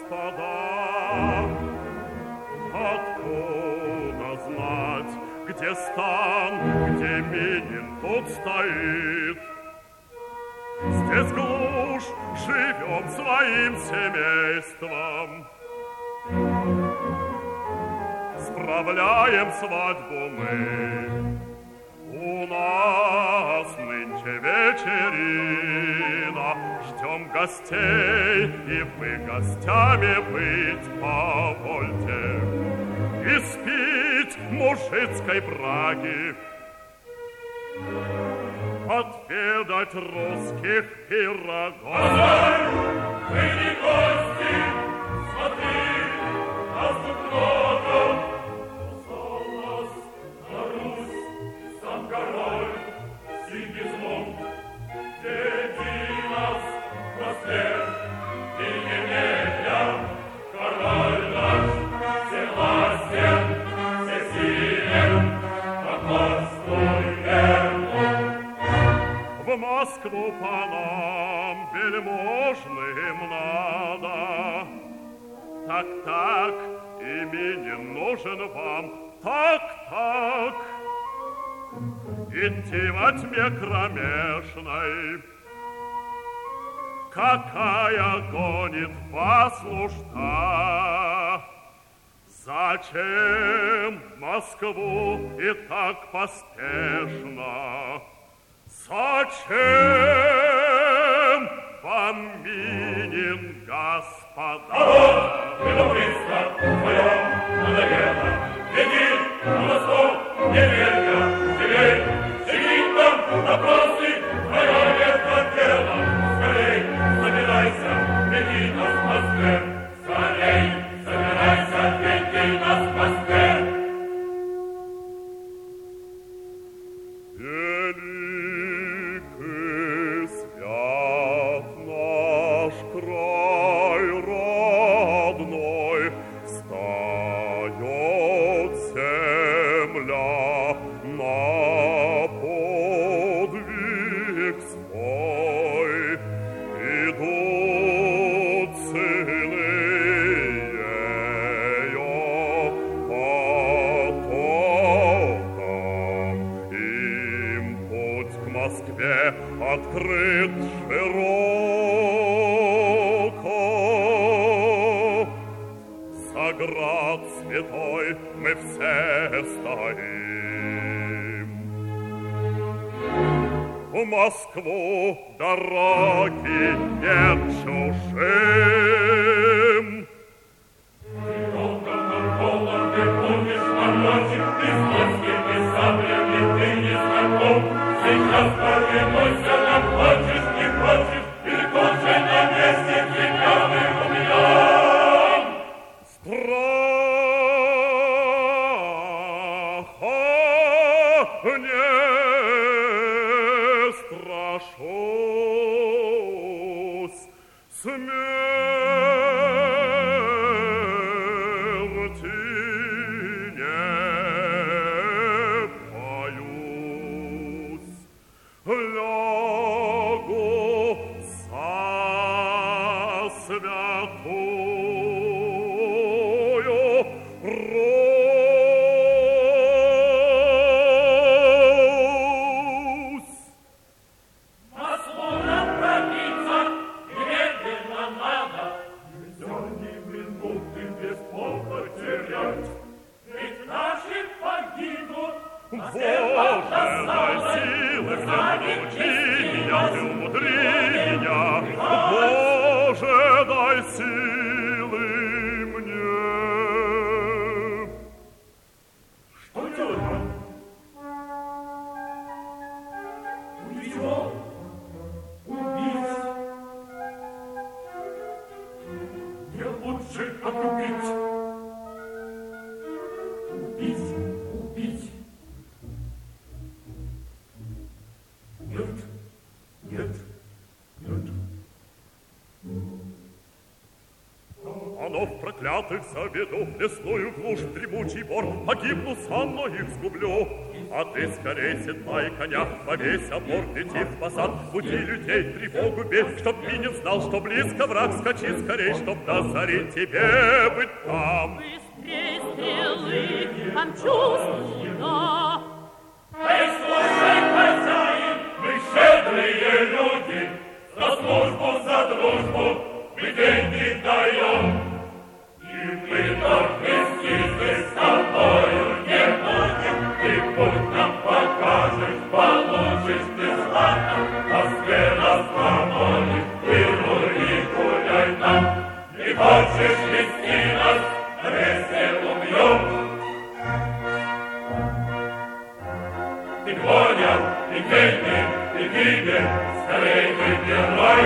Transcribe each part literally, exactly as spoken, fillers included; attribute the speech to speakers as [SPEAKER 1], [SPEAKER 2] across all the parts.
[SPEAKER 1] господа, откуда знать, где стан, где Минин тут стоит? Здесь глушь, живем своим семейством, справляем свадьбу мы. У нас нынче вечерина, ждем гостей, и вы гостями быть повольте. И спить мужицкой браги, отведать русских пирогов.
[SPEAKER 2] Хозяин, вы не гости, смотри, нас тут много. Позвал нас на Русь сам король Сигизмунд. Веди нас на след и немедля, король наш всевластен, всесилен, как морской лев.
[SPEAKER 1] В Москву по нам вельможным надо. Так-так, именин нужен вам. Так-так, идти во тьме кромешной, какая гонит вас нужда. Зачем Москву и так поспешно? Зачем вам Минин, господа?
[SPEAKER 2] А вот, любопытство твое надоело. Иди на восток, немедля, живей, сидит там допросы, твое место дело. Скорей, собирайся, веди нас в Москве. Скорей, собирайся, веди нас в Москве.
[SPEAKER 1] Открыт широко, за град святой мы все стоим. В Москву дороги нет чужим.
[SPEAKER 2] Ты долго на холоде помнишь морозик, ты с морскими саблями ты не знаком. Сейчас повинуйся, нам хочешь, не хочешь, или кончай на месте кипяным умьям.
[SPEAKER 1] Страха не страшусь, смерти не боюсь. Лягу за святую Русь.
[SPEAKER 2] Масло нам пробиться немедленно надо. Нельзя ни минуты без повода терять. Ведь наши погибнут, а всем вам досталось.
[SPEAKER 1] Силы, меня, ты умудри меня, Боже, дай силы мне.
[SPEAKER 2] Что делать? Убить его? Убить? Не лучше отрубить. Убить, убить. Нет, нет, нет.
[SPEAKER 1] А пацанов проклятых заведу, лесную глушь, дремучий бор, погибну сам, но их сгублю. А ты скорей седлай коня, во весь опор лети в посад, буди людей, тревогу бей, чтоб Минин знал, что близко враг, скачи скорей, чтоб до зари тебе быть там.
[SPEAKER 3] Быстрей стрелы, помчусь сюда.
[SPEAKER 2] Эй, слушай, хозяин, мы щедрые люди, за службу, за дружбу мы деньги даем. И мы только сизы с тобою не будем, ты путь нам покажешь, получишь ты злато, Москве нас помолит, вируй и гуляй там. Не хочешь вести нас, вместе убьем. Ты воля, и деньги, и гибель, скорей выбирай.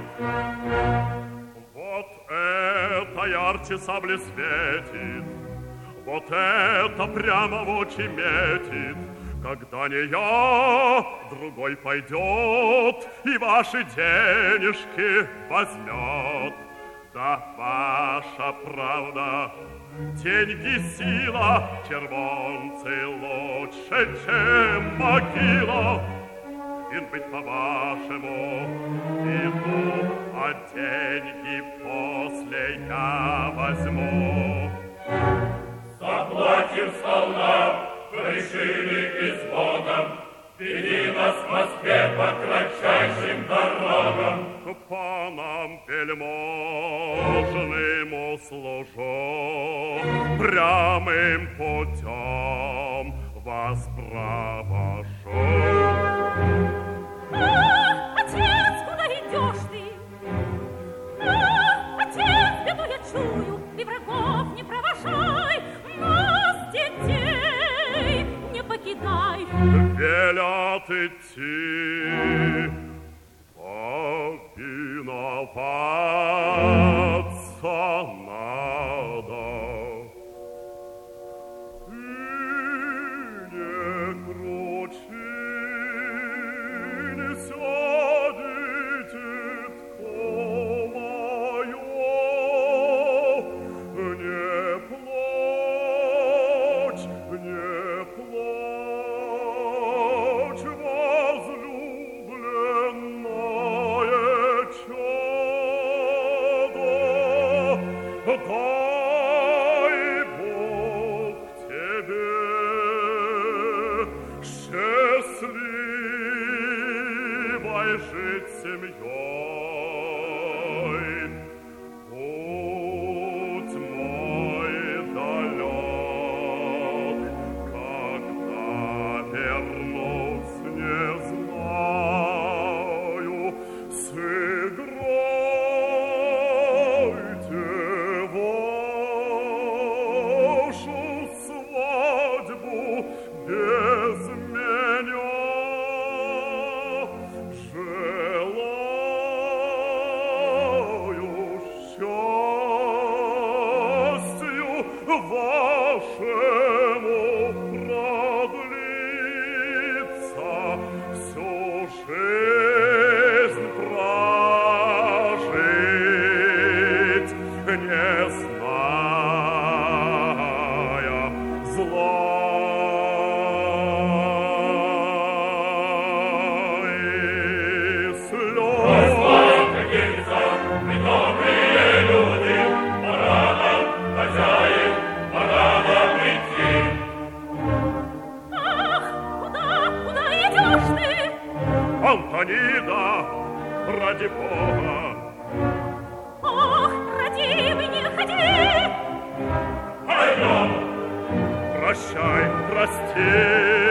[SPEAKER 1] Вот это ярче сабли светит, вот это прямо в очи метит. Когда не я, другой пойдет и ваши денежки возьмет. Да ваша правда, деньги сила, червонцы лучше, чем могила. Ин быть по-вашему, иду, а деньги после я возьму.
[SPEAKER 2] Заплатим сполна, решили и с Богом, веди нас в Москве по кратчайшим дорогам.
[SPEAKER 1] Панам вельможному служу, прямым путем вас провожу.
[SPEAKER 3] Ах, отец, куда идешь ты? Ах, отец, беду я чую, ты врагов не провожай, нас, детей, не покидай.
[SPEAKER 1] Велят идти, повиноваться надо. И не кручи, не сядете мое, не плачь, не плачь, возлюбленная чадо, дай Бог тебе счастливой жить семьей. Путь мой далек, когда вернусь, не знаю. Сыграйте вашу свадьбу без меня. Желаю счастью вашему продлиться, всю жизнь прожить, не зная зла и слез.
[SPEAKER 2] Мы добрые люди, пора нам, хозяин, пора нам идти.
[SPEAKER 3] Ах, куда, куда идешь ты?
[SPEAKER 1] Антонида, ради Бога,
[SPEAKER 3] Ох, родимый, не ходи!
[SPEAKER 2] Пойдем.
[SPEAKER 1] прощай, прости.